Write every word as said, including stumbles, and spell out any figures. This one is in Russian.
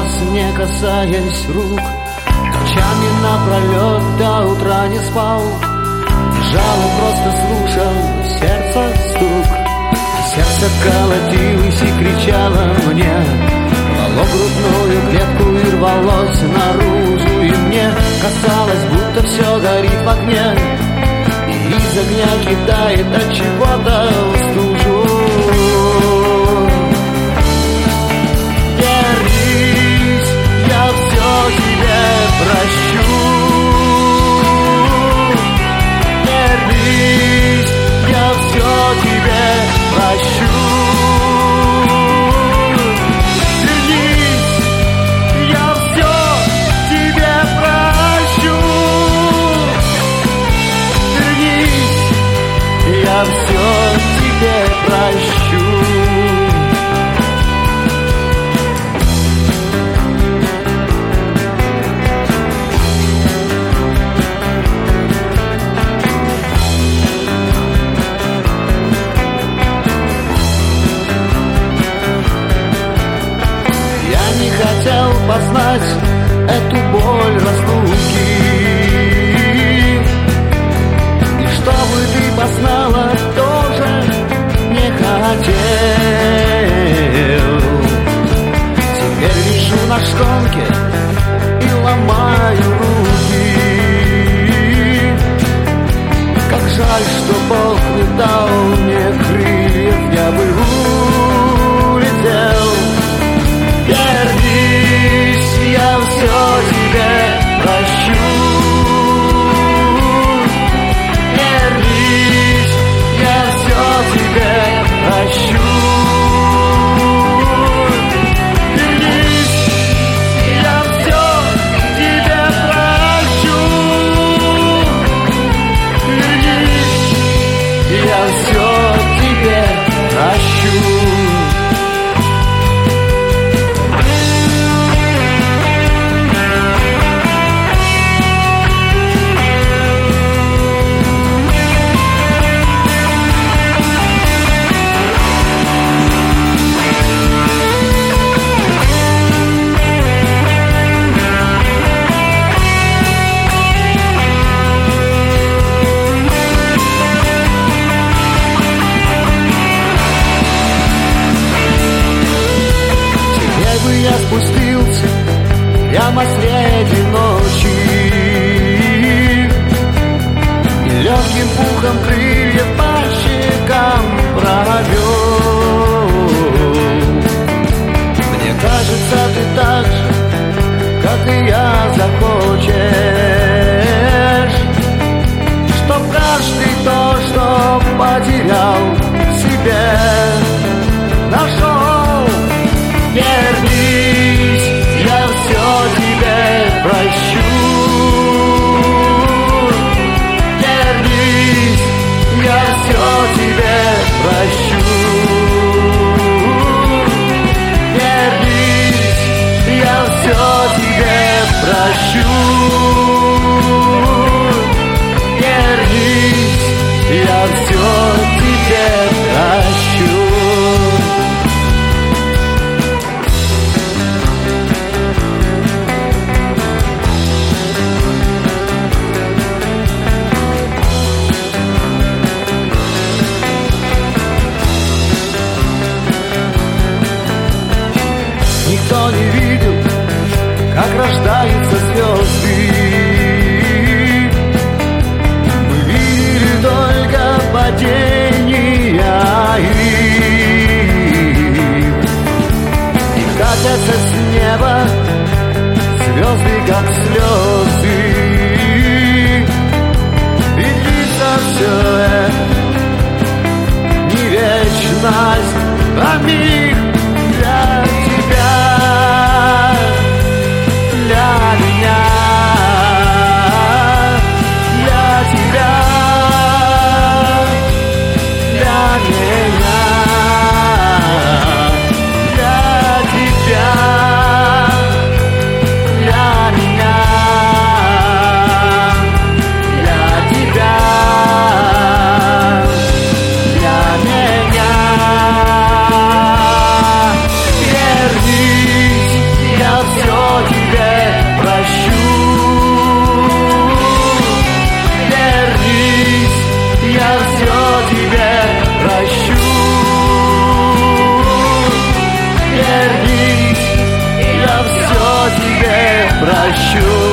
глаз, не касаясь рук. Ночами напролет до утра не спал, лежал и просто слушал сердце стук. Сердце колотилось и кричало мне, рвало грудную клетку и рвалось наружу. И мне казалось, будто все горит в огне, и из огня кидает от чего-то в стужу. Держись, я все тебе прощу. Держись, я все тебе прощу. Держись, я все тебе прощу. Держись, я все тебе прощу. Хотел познать эту боль разлуки, и чтобы ты познала, тоже не хотел. Теперь лежу на шконке и ломаю руки. Как жаль, что Бог не дал мне крыльев, я бы улетел. Держись, я все тебе прощу. Держись, я все тебе прощу. Держись, я все тебе прощу. Держись, я все тебе прощу. Я спустился прямо среди ночи и легким пухом крыльев по щекам провел. Мне кажется, ты так же, как и я, захочешь, чтоб каждый то, что потерял в себе, нашел. Вернись, я все тебе прощу. Вернись, я все тебе прощу. Вернись, я все тебе прощу. Вернись, я все тебе прощу. Никто не видел, как рождаются звезды. Мы видели только падения их, и катятся с неба звезды, как слезы. И длится все это не вечность, а миг для тебя, для меня, для тебя, для меня, для тебя, для меня, для тебя, для меня. прощу.